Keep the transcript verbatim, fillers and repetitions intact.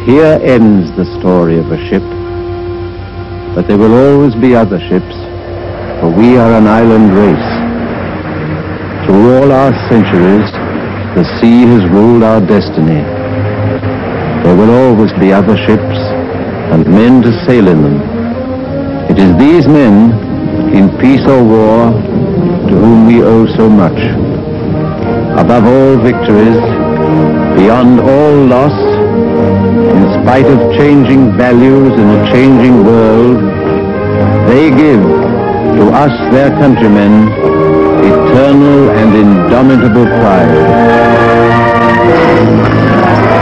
Here ends the story of a ship, but there will always be other ships, for we are an island race. Through all our centuries, the sea has ruled our destiny. There will always be other ships and men to sail in them. It is these men, in peace or war, to whom we owe so much. Above all victories, beyond all loss, in spite of changing values in a changing world, they give to us, their countrymen, eternal and indomitable pride.